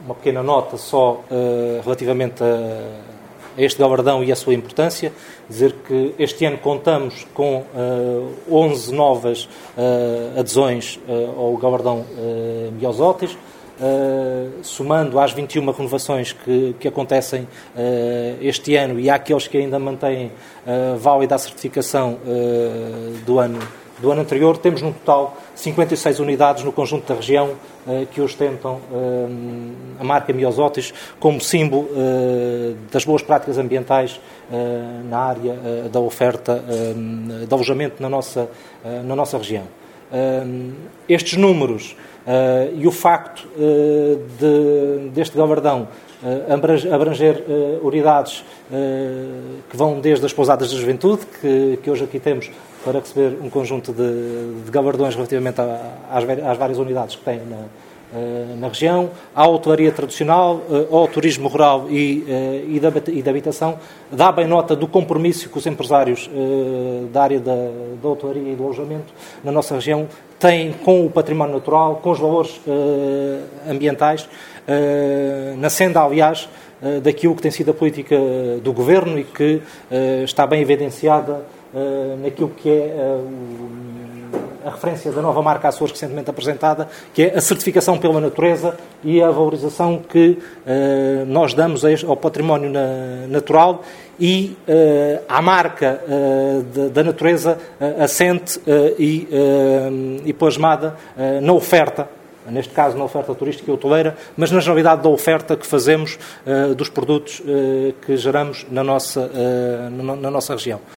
uma pequena nota só relativamente a este galardão e a sua importância, dizer que este ano contamos com 11 novas adesões ao galardão Miosótis, somando às 21 renovações que acontecem este ano e àqueles que ainda mantêm válida a certificação do ano anterior, temos no total 56 unidades no conjunto da região que ostentam a marca Miosótis como símbolo das boas práticas ambientais na área da oferta de alojamento na nossa região. Estes números e o facto deste galardão abranger unidades que vão desde as pousadas da juventude, que hoje aqui temos para receber um conjunto de galardões relativamente às várias unidades que tem na região, à hotelaria tradicional, ao turismo rural e da habitação, dá bem nota do compromisso que os empresários da área da hotelaria e do alojamento na nossa região têm com o património natural, com os valores ambientais, na senda, aliás, daquilo que tem sido a política do Governo e que está bem evidenciada naquilo que é a referência da nova marca Açores recentemente apresentada, que é a certificação pela natureza e a valorização que nós damos ao património natural e à marca da natureza assente e plasmada na oferta, neste caso na oferta turística e hoteleira, mas na generalidade da oferta que fazemos dos produtos que geramos na nossa região.